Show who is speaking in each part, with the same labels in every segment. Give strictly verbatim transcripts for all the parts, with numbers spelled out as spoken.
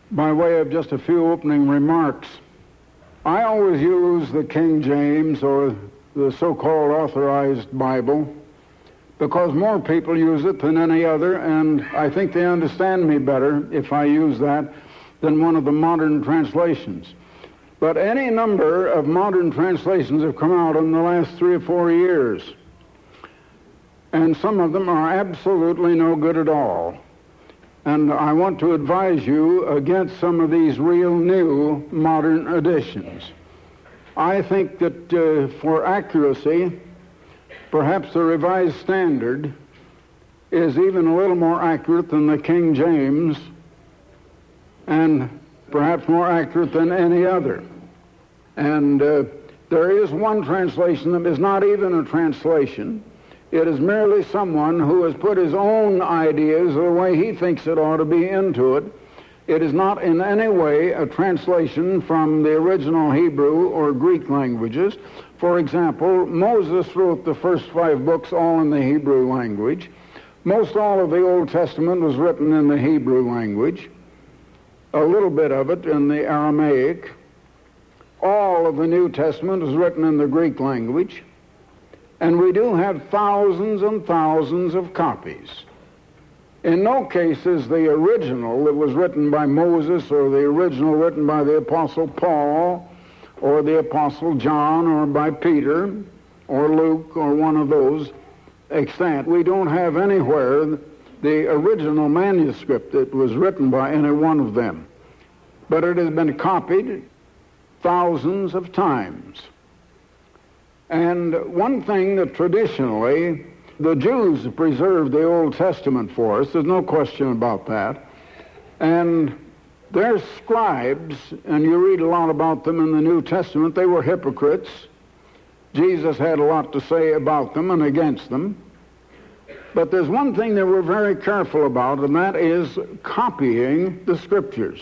Speaker 1: by way of just a few opening remarks. I always use the King James, or the so-called Authorized Bible, because more people use it than any other, and I think they understand me better if I use that than one of the modern translations. But any number of modern translations have come out in the last three or four years, and some of them are absolutely no good at all. And I want to advise you against some of these real new modern editions. I think that uh, for accuracy, perhaps the Revised Standard is even a little more accurate than the King James, and perhaps more accurate than any other. And uh, there is one translation that is not even a translation. It is merely someone who has put his own ideas the way he thinks it ought to be into it. It is not in any way a translation from the original Hebrew or Greek languages. For example, Moses wrote the first five books all in the Hebrew language. Most all of the Old Testament was written in the Hebrew language, a little bit of it in the Aramaic. All of the New Testament is written in the Greek language. And we do have thousands and thousands of copies. In no case is the original that was written by Moses or the original written by the Apostle Paul or the Apostle John or by Peter or Luke or one of those extant. We don't have anywhere the original manuscript that was written by any one of them. But it has been copied thousands of times. And one thing that traditionally the Jews preserved the Old Testament for us, there's no question about that, and their scribes, and you read a lot about them in the New Testament, they were hypocrites. Jesus had a lot to say about them and against them. But there's one thing they were very careful about, and that is copying the Scriptures.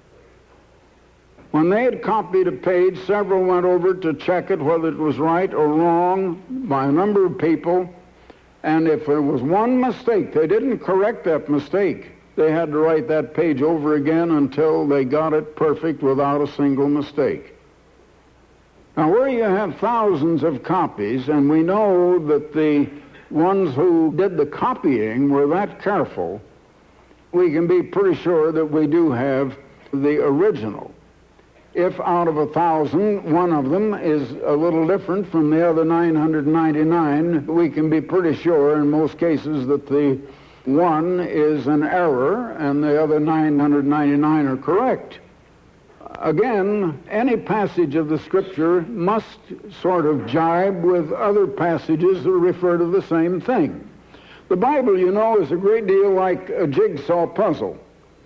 Speaker 1: When they had copied a page, several went over to check it, whether it was right or wrong, by a number of people. And if there was one mistake, they didn't correct that mistake. They had to write that page over again until they got it perfect without a single mistake. Now, where you have thousands of copies, and we know that the ones who did the copying were that careful, we can be pretty sure that we do have the original. If out of a thousand, one of them is a little different from the other nine hundred ninety-nine, we can be pretty sure in most cases that the one is an error and the other nine hundred ninety-nine are correct. Again, any passage of the Scripture must sort of jibe with other passages that refer to the same thing. The Bible, you know, is a great deal like a jigsaw puzzle.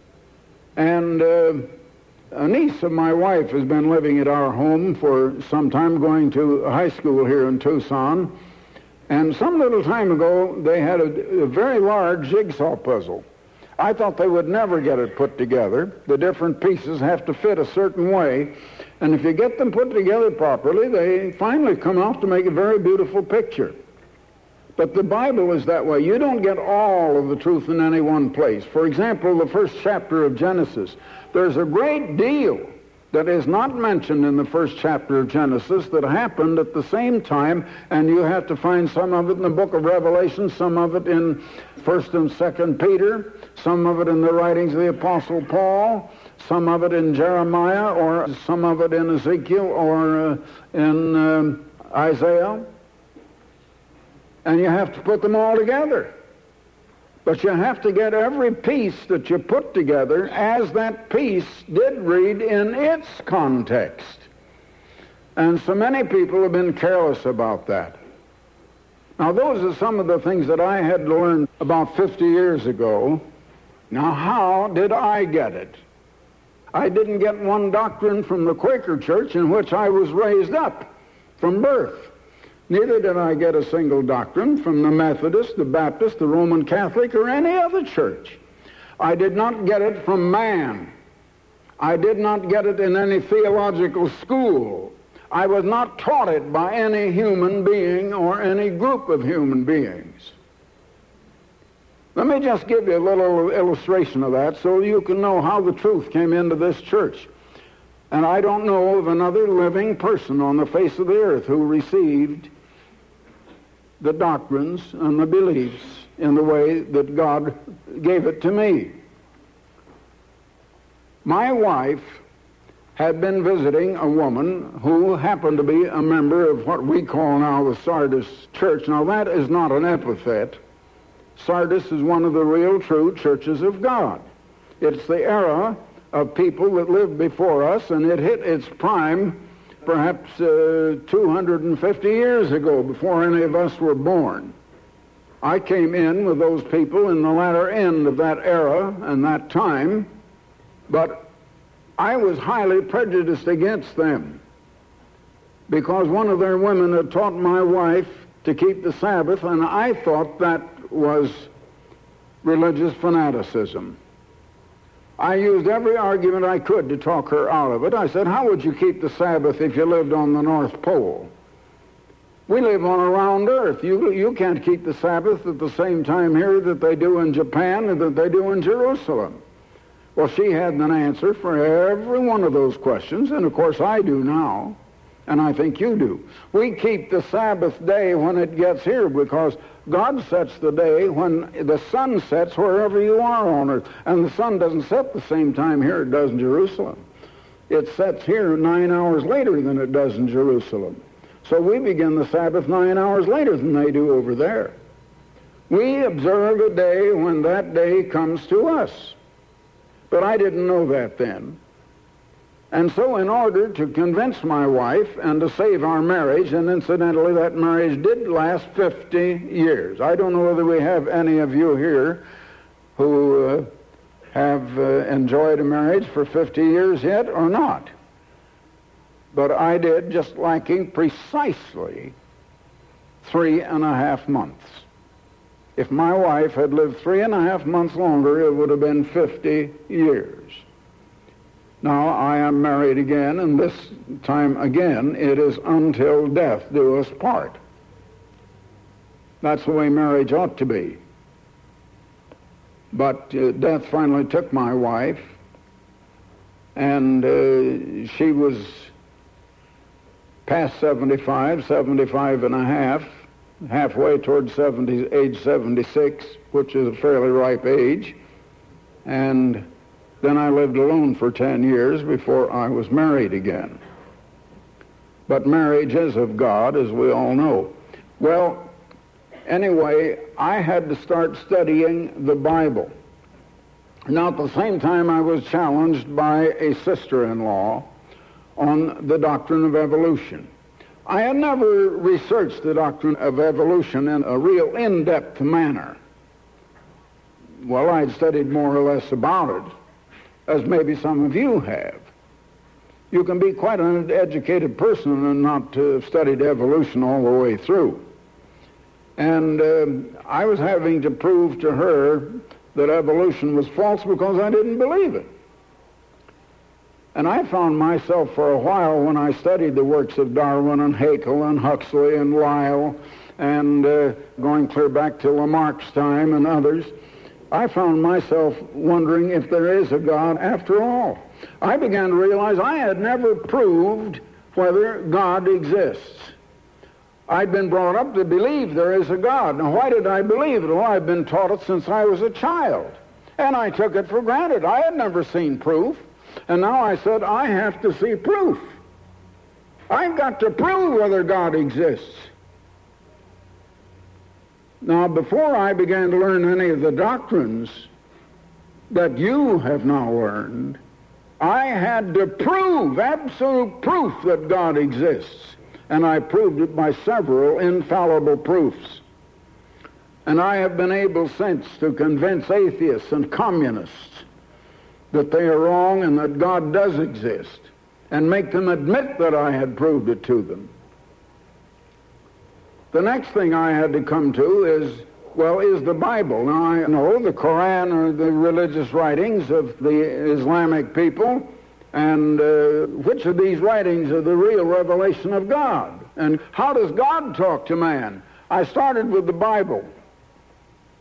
Speaker 1: And uh, a niece of my wife has been living at our home for some time, going to high school here in Tucson. And some little time ago, they had a, a very large jigsaw puzzle. I thought they would never get it put together. The different pieces have to fit a certain way. And if you get them put together properly, they finally come out to make a very beautiful picture. But the Bible is that way. You don't get all of the truth in any one place. For example, the first chapter of Genesis. There's a great deal that is not mentioned in the first chapter of Genesis that happened at the same time, and you have to find some of it in the book of Revelation, some of it in First and Second Peter, some of it in the writings of the Apostle Paul, some of it in Jeremiah, or some of it in Ezekiel, or uh, in um, Isaiah. And you have to put them all together. But you have to get every piece that you put together as that piece did read in its context. And so many people have been careless about that. Now, those are some of the things that I had to learn about fifty years ago. Now, how did I get it? I didn't get one doctrine from the Quaker Church in which I was raised up from birth. Neither did I get a single doctrine from the Methodist, the Baptist, the Roman Catholic, or any other church. I did not get it from man. I did not get it in any theological school. I was not taught it by any human being or any group of human beings. Let me just give you a little illustration of that so you can know how the truth came into this church. And I don't know of another living person on the face of the earth who received the doctrines and the beliefs in the way that God gave it to me. My wife had been visiting a woman who happened to be a member of what we call now the Sardis Church. Now, that is not an epithet. Sardis is one of the real true churches of God. It's the era of people that lived before us, and it hit its prime perhaps uh, two hundred fifty years ago, before any of us were born. I came in with those people in the latter end of that era and that time, but I was highly prejudiced against them because one of their women had taught my wife to keep the Sabbath, and I thought that was religious fanaticism. I used every argument I could to talk her out of it. I said, how would you keep the Sabbath if you lived on the North Pole? We live on a round earth. You, you can't keep the Sabbath at the same time here that they do in Japan and that they do in Jerusalem. Well, she had an answer for every one of those questions, and of course I do now, and I think you do. We keep the Sabbath day when it gets here because God sets the day when the sun sets wherever you are on earth. And the sun doesn't set the same time here it does in Jerusalem. It sets here nine hours later than it does in Jerusalem. So we begin the Sabbath nine hours later than they do over there. We observe a day when that day comes to us. But I didn't know that then. And so in order to convince my wife and to save our marriage, and incidentally that marriage did last fifty years. I don't know whether we have any of you here who uh, have uh, enjoyed a marriage for fifty years yet or not. But I did, just lacking precisely three and a half months. If my wife had lived three and a half months longer, it would have been fifty years. Now, I am married again, and this time again, it is until death do us part. That's the way marriage ought to be. But uh, death finally took my wife, and uh, she was past seventy-five, seventy-five and a half, halfway towards seventy, age seventy-six, which is a fairly ripe age, and then I lived alone for ten years before I was married again. But marriage is of God, as we all know. Well, anyway, I had to start studying the Bible. Now, at the same time, I was challenged by a sister-in-law on the doctrine of evolution. I had never researched the doctrine of evolution in a real in-depth manner. Well, I'd studied more or less about it, as maybe some of you have. You can be quite an educated person and not uh, studied evolution all the way through. And uh, I was having to prove to her that evolution was false because I didn't believe it. And I found myself for a while, when I studied the works of Darwin and Haeckel and Huxley and Lyell and uh, going clear back to Lamarck's time and others, I found myself wondering if there is a God after all. I began to realize I had never proved whether God exists. I'd been brought up to believe there is a God. Now, why did I believe it? Well, I've been taught it since I was a child, and I took it for granted. I had never seen proof, and now I said, I have to see proof. I've got to prove whether God exists. Now, before I began to learn any of the doctrines that you have now learned, I had to prove, absolute proof, that God exists. And I proved it by several infallible proofs. And I have been able since to convince atheists and communists that they are wrong and that God does exist, and make them admit that I had proved it to them. The next thing I had to come to is, well, is the Bible. Now, I know the Koran are the religious writings of the Islamic people, and uh, which of these writings are the real revelation of God? And how does God talk to man? I started with the Bible.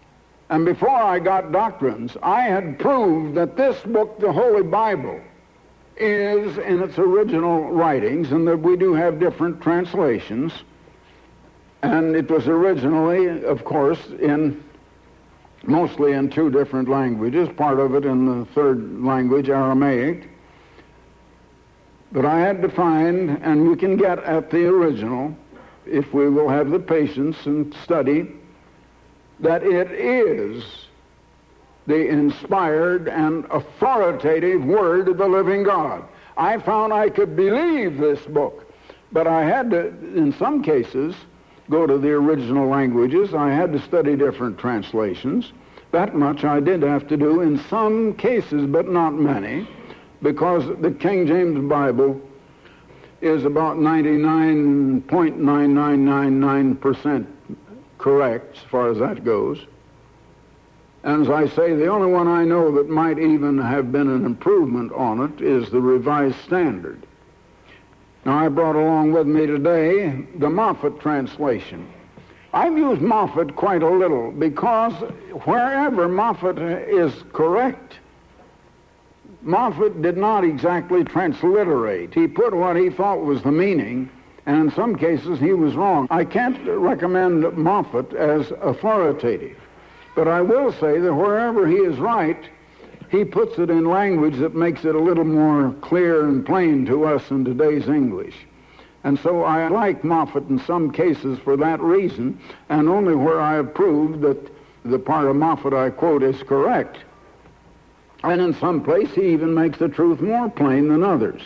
Speaker 1: And before I got doctrines, I had proved that this book, the Holy Bible, is in its original writings, and that we do have different translations. And it was originally, of course, in mostly in two different languages, part of it in the third language, Aramaic. But I had to find, and we can get at the original, if we will have the patience and study, that it is the inspired and authoritative Word of the living God. I found I could believe this book, but I had to, in some cases, go to the original languages. I had to study different translations. That much I did have to do in some cases, but not many, because the King James Bible is about ninety-nine point nine nine nine nine percent correct as far as that goes. And as I say, the only one I know that might even have been an improvement on it is the Revised Standard. Now, I brought along with me today the Moffat translation. I've used Moffat quite a little because wherever Moffat is correct, Moffat did not exactly transliterate. He put what he thought was the meaning, and in some cases he was wrong. I can't recommend Moffat as authoritative, but I will say that wherever he is right, he puts it in language that makes it a little more clear and plain to us in today's English. And so I like Moffat in some cases for that reason, and only where I have proved that the part of Moffat I quote is correct. And in some place he even makes the truth more plain than others.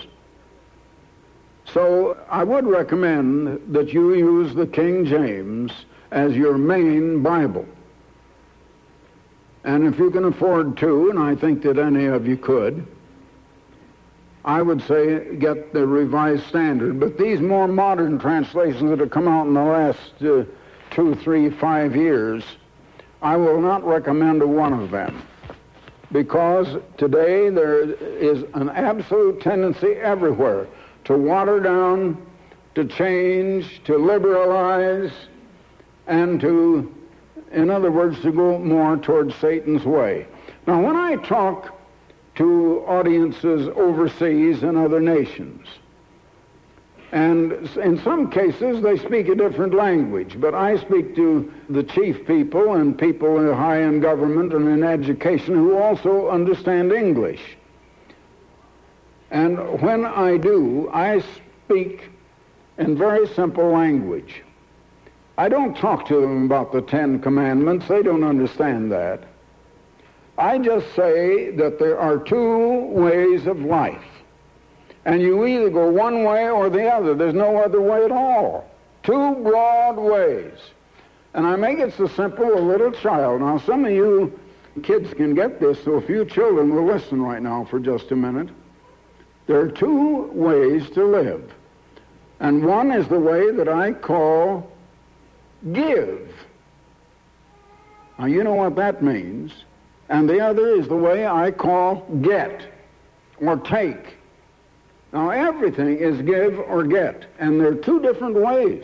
Speaker 1: So I would recommend that you use the King James as your main Bible. And if you can afford to, and I think that any of you could, I would say get the Revised Standard. But these more modern translations that have come out in the last uh, two, three, five years, I will not recommend a one of them. Because today there is an absolute tendency everywhere to water down, to change, to liberalize, and to, in other words, to go more towards Satan's way. Now, when I talk to audiences overseas in other nations, and in some cases they speak a different language, but I speak to the chief people and people high in government and in education who also understand English. And when I do, I speak in very simple language. I don't talk to them about the Ten Commandments. They don't understand that. I just say that there are two ways of life. And you either go one way or the other. There's no other way at all. Two broad ways. And I make it so simple, a little child. Now, some of you kids can get this, so if you children will listen right now for just a minute. There are two ways to live. And one is the way that I call give. Now, you know what that means. And the other is the way I call get or take. Now, everything is give or get, and there are two different ways.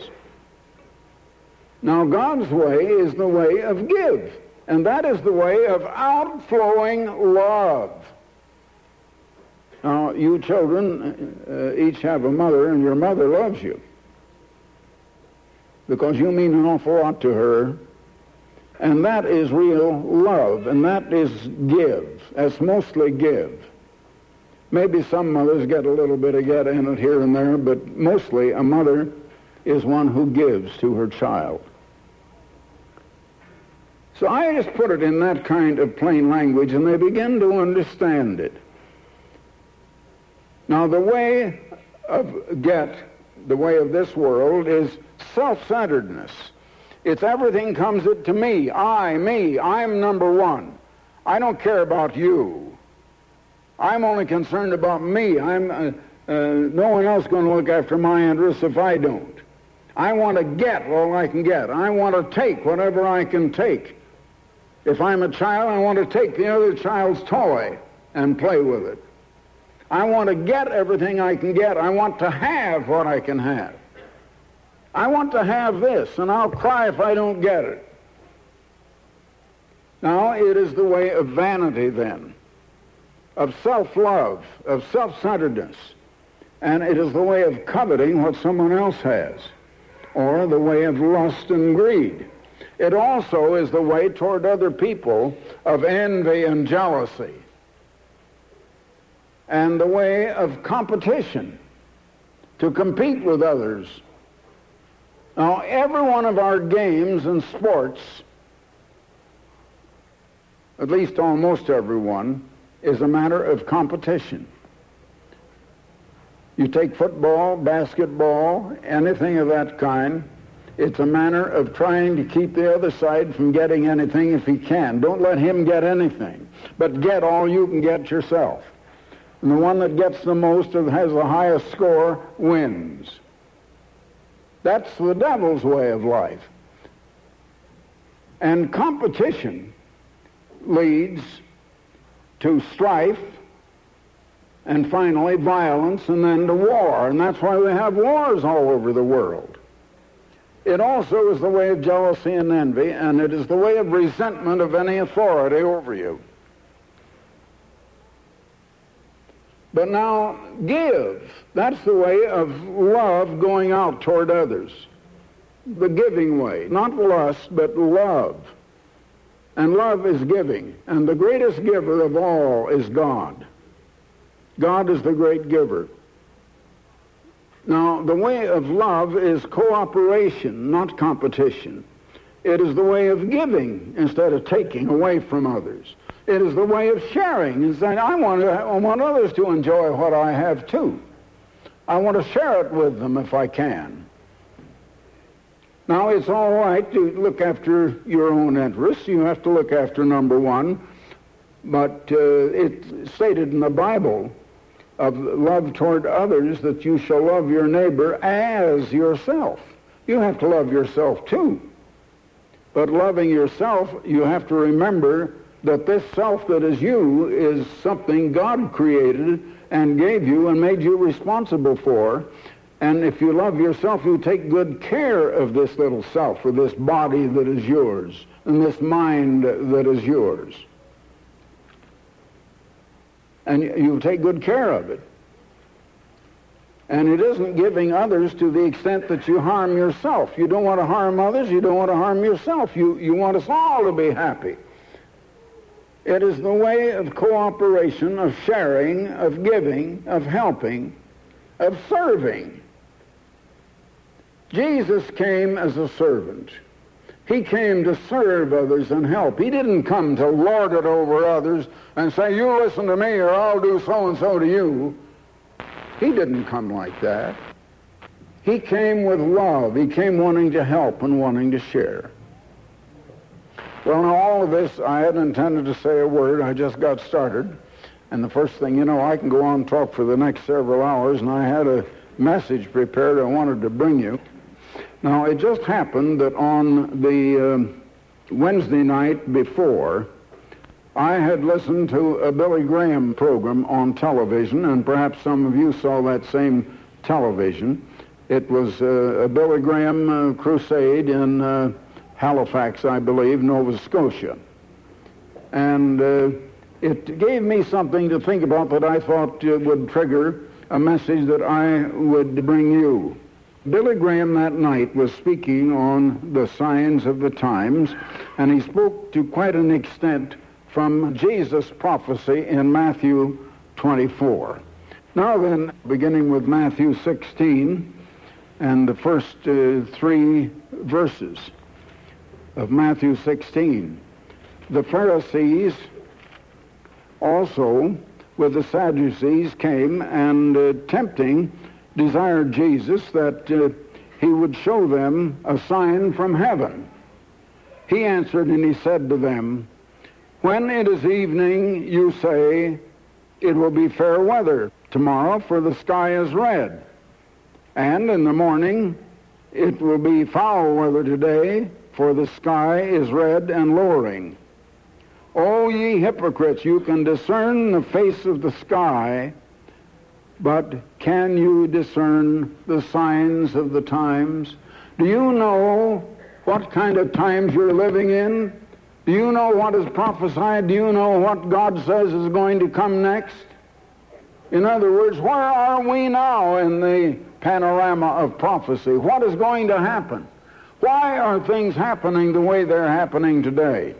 Speaker 1: Now, God's way is the way of give, and that is the way of outflowing love. Now, you children uh, each have a mother, and your mother loves you because you mean an awful lot to her, and that is real love, and that is give. That's mostly give. Maybe some mothers get a little bit of get in it here and there, but mostly a mother is one who gives to her child. So I just put it in that kind of plain language, and they begin to understand it. Now, the way of get, the way of this world, is self-centeredness. It's everything comes to me, I, me, I'm number one. I don't care about you. I'm only concerned about me. I'm uh, uh, no one else going to look after my interests if I don't. I want to get all I can get. I want to take whatever I can take. If I'm a child, I want to take the other child's toy and play with it. I want to get everything I can get. I want to have what I can have. I want to have this, and I'll cry if I don't get it. Now, it is the way of vanity then, of self-love, of self-centeredness, and it is the way of coveting what someone else has, or the way of lust and greed. It also is the way toward other people of envy and jealousy, and the way of competition, to compete with others. Now, every one of our games and sports, at least almost every one, is a matter of competition. You take football, basketball, anything of that kind, it's a manner of trying to keep the other side from getting anything if he can. Don't let him get anything, but get all you can get yourself. And the one that gets the most or has the highest score wins. That's the devil's way of life. And competition leads to strife, and finally violence, and then to war. And that's why we have wars all over the world. It also is the way of jealousy and envy, and it is the way of resentment of any authority over you. But now, give. That's the way of love going out toward others. The giving way. Not lust, but love. And love is giving. And the greatest giver of all is God. God is the great giver. Now, the way of love is cooperation, not competition. It is the way of giving instead of taking away from others. It is the way of sharing and saying, I want, to, I want others to enjoy what I have too. I want to share it with them if I can. Now, it's all right to look after your own interests. You have to look after number one. But uh, it's stated in the Bible of love toward others that you shall love your neighbor as yourself. You have to love yourself too. But loving yourself, you have to remember that this self that is you is something God created and gave you and made you responsible for. And if you love yourself, you take good care of this little self, or this body that is yours, and this mind that is yours. And you take good care of it. And it isn't giving others to the extent that you harm yourself. You don't want to harm others. You don't want to harm yourself. You, you want us all to be happy. It is the way of cooperation, of sharing, of giving, of helping, of serving. Jesus came as a servant. He came to serve others and help. He didn't come to lord it over others and say, you listen to me or I'll do so-and-so to you. He didn't come like that. He came with love. He came wanting to help and wanting to share. Well, now all of this, I hadn't intended to say a word. I just got started. And the first thing you know, I can go on and talk for the next several hours, and I had a message prepared I wanted to bring you. Now, it just happened that on the uh, Wednesday night before, I had listened to a Billy Graham program on television, and perhaps some of you saw that same television. It was uh, a Billy Graham uh, crusade in uh, Halifax, I believe, Nova Scotia. And uh, it gave me something to think about that I thought uh, would trigger a message that I would bring you. Billy Graham that night was speaking on the signs of the times, and he spoke to quite an extent from Jesus' prophecy in Matthew twenty-four. Now then, beginning with Matthew sixteen and the first uh, three verses of Matthew sixteen. The Pharisees also with the Sadducees came and uh, tempting desired Jesus that uh, he would show them a sign from heaven. He answered and he said to them, when it is evening, you say, it will be fair weather tomorrow, for the sky is red. And in the morning, it will be foul weather today, for the sky is red and lowering. O ye hypocrites, you can discern the face of the sky, but can you discern the signs of the times? Do you know what kind of times you're living in? Do you know what is prophesied? Do you know what God says is going to come next? In other words, where are we now in the panorama of prophecy? What is going to happen? Why are things happening the way they're happening today?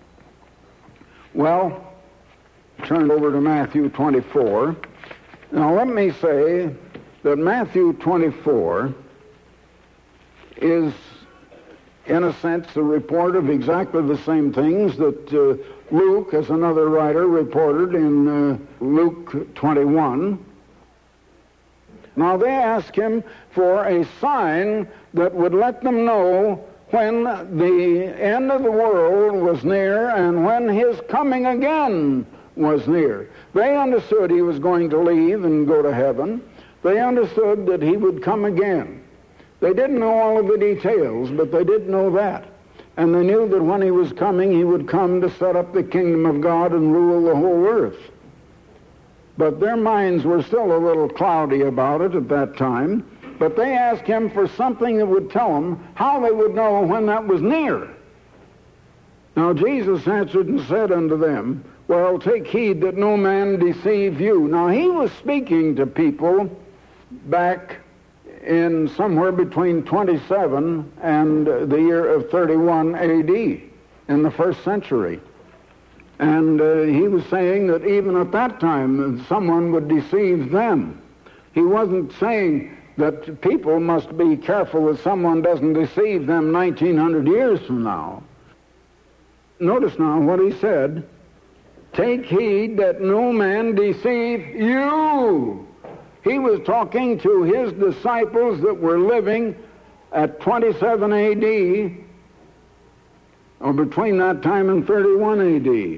Speaker 1: Well, turn over to Matthew twenty-four. Now let me say that Matthew twenty-four is, in a sense, a report of exactly the same things that uh, Luke, as another writer, reported in uh, Luke twenty-one. Now they ask him for a sign that would let them know when the end of the world was near and when his coming again was near. They understood he was going to leave and go to heaven. They understood that he would come again. They didn't know all of the details, but they did know that. And they knew that when he was coming, he would come to set up the kingdom of God and rule the whole earth. But their minds were still a little cloudy about it at that time. But they asked him for something that would tell them how they would know when that was near. Now Jesus answered and said unto them, well, take heed that no man deceive you. Now he was speaking to people back in somewhere between twenty-seven and the year of thirty-one A D in the first century. And uh, he was saying that even at that time someone would deceive them. He wasn't saying that people must be careful that someone doesn't deceive them nineteen hundred years from now. Notice now what he said. Take heed that no man deceive you. He was talking to his disciples that were living at twenty-seven A D, or between that time and thirty-one A D.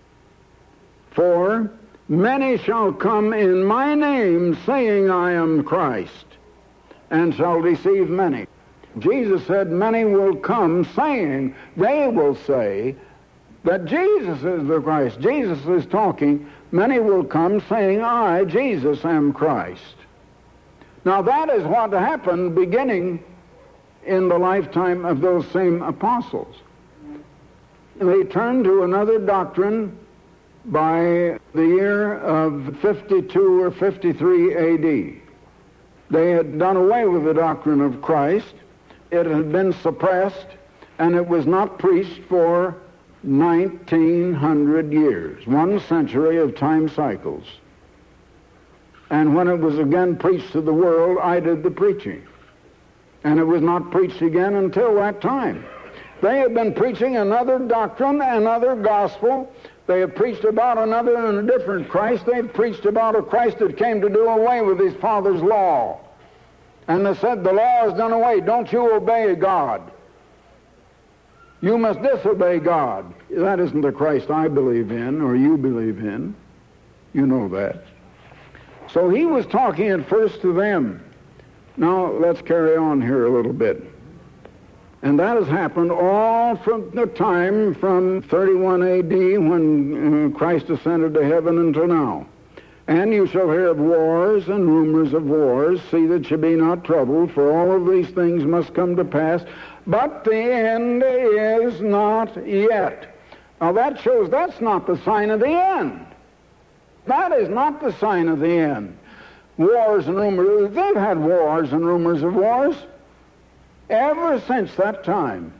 Speaker 1: For many shall come in my name, saying, I am Christ, and shall deceive many. Jesus said, many will come saying, they will say, that Jesus is the Christ. Jesus is talking. Many will come saying, I, Jesus, am Christ. Now that is what happened beginning in the lifetime of those same apostles. They turned to another doctrine by the year of fifty-two or fifty-three A D. They had done away with the doctrine of Christ. It had been suppressed, and it was not preached for nineteen hundred years, one century of time cycles. And when it was again preached to the world, I did the preaching. And it was not preached again until that time. They had been preaching another doctrine, another gospel. They had preached about another and a different Christ. They had preached about a Christ that came to do away with his Father's law. And they said, the law is done away. Don't you obey God. You must disobey God. That isn't the Christ I believe in or you believe in. You know that. So he was talking at first to them. Now let's carry on here a little bit. And that has happened all from the time from thirty-one A D when uh, Christ ascended to heaven until now. And you shall hear of wars and rumors of wars. See that you be not troubled, for all of these things must come to pass. But the end is not yet. Now that shows that's not the sign of the end. That is not the sign of the end. Wars and rumors, they've had wars and rumors of wars ever since that time.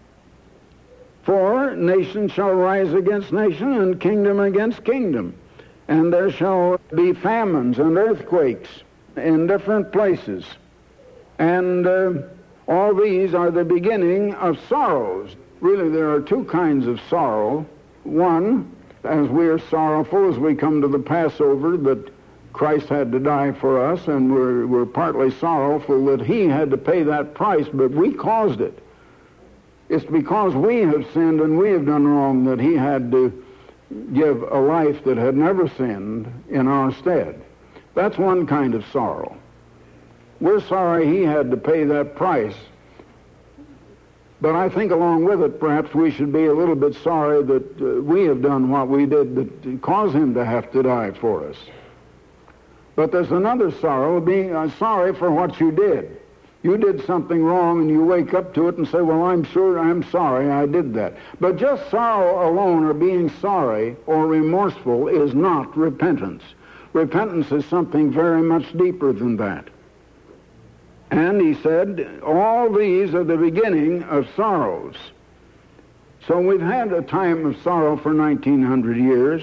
Speaker 1: For nation shall rise against nation and kingdom against kingdom. And there shall be famines and earthquakes in different places. And uh, all these are the beginning of sorrows. Really, there are two kinds of sorrow. One, as we are sorrowful as we come to the Passover that Christ had to die for us, and we're, we're partly sorrowful that he had to pay that price, but we caused it. It's because we have sinned and we have done wrong that he had to give a life that had never sinned in our stead. That's one kind of sorrow. We're sorry he had to pay that price. But I think along with it, perhaps we should be a little bit sorry that uh, we have done what we did that caused him to have to die for us. But there's another sorrow, being uh, sorry for what you did. You did something wrong and you wake up to it and say, well, I'm sure, I'm sorry I did that. But just sorrow alone or being sorry or remorseful is not repentance. Repentance is something very much deeper than that. And he said, all these are the beginning of sorrows. So we've had a time of sorrow for nineteen hundred years.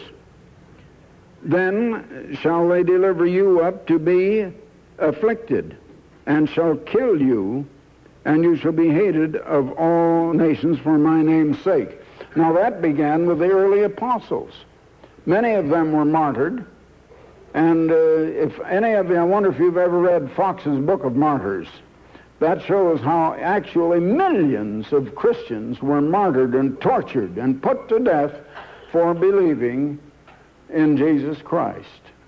Speaker 1: Then shall they deliver you up to be afflicted, and shall kill you, and you shall be hated of all nations for my name's sake. Now that began with the early apostles. Many of them were martyred, and uh, if any of you, I wonder if you've ever read Fox's Book of Martyrs. That shows how actually millions of Christians were martyred and tortured and put to death for believing in Jesus Christ.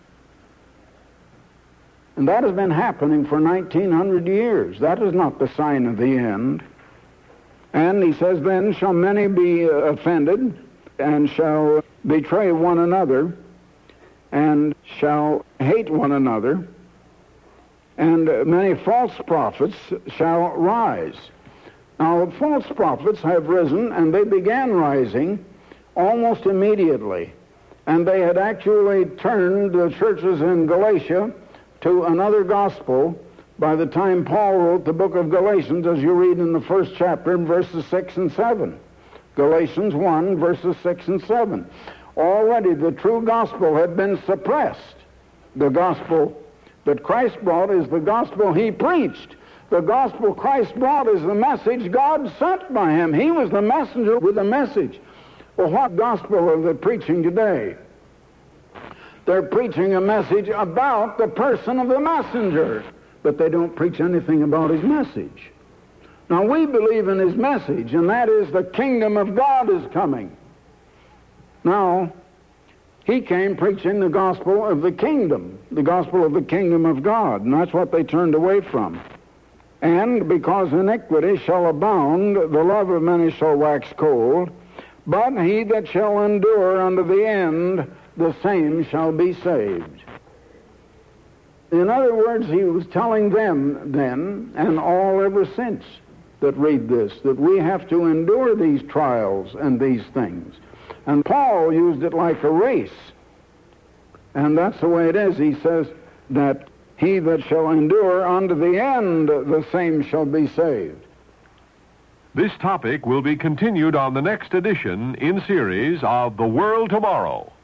Speaker 1: And that has been happening for nineteen hundred years. That is not the sign of the end. And he says, then shall many be offended, and shall betray one another, and shall hate one another, and many false prophets shall rise. Now, false prophets have risen, and they began rising almost immediately. And they had actually turned the churches in Galatia to another gospel by the time Paul wrote the book of Galatians, as you read in the first chapter in verses six and seven. Galatians one, verses six and seven. Already the true gospel had been suppressed. The gospel that Christ brought is the gospel he preached. The gospel Christ brought is the message God sent by him. He was the messenger with the message. Well, what gospel are they preaching today? They're preaching a message about the person of the messenger, but they don't preach anything about his message. Now, we believe in his message, and that is the kingdom of God is coming. Now, he came preaching the gospel of the kingdom, the gospel of the kingdom of God, and that's what they turned away from. And because iniquity shall abound, the love of many shall wax cold, but he that shall endure unto the end, the same shall be saved. In other words, he was telling them then, and all ever since that read this, that we have to endure these trials and these things. And Paul used it like a race. And that's the way it is. He says that he that shall endure unto the end, the same shall be saved.
Speaker 2: This topic will be continued on the next edition in series of The World Tomorrow.